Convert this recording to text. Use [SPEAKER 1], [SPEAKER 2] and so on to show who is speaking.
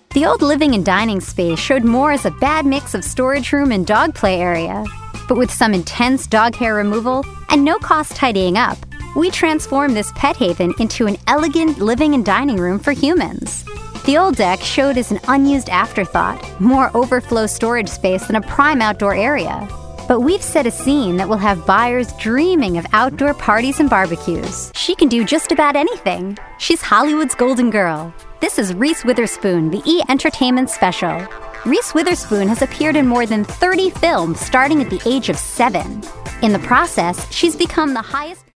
[SPEAKER 1] The old living and dining space showed more as a bad mix of storage room and dog play area. But with some intense dog hair removal and no-cost tidying up, we transformed this pet haven into an elegant living and dining room for humans. The old deck showed as an unused afterthought, more overflow storage space than a prime outdoor area. But we've set a scene that will have buyers dreaming of outdoor parties and barbecues. She can do just about anything. She's Hollywood's golden girl. This is Reese Witherspoon, the E! Entertainment Special. Reese Witherspoon has appeared in more than 30 films starting at the age of 7. In the process, she's become the highest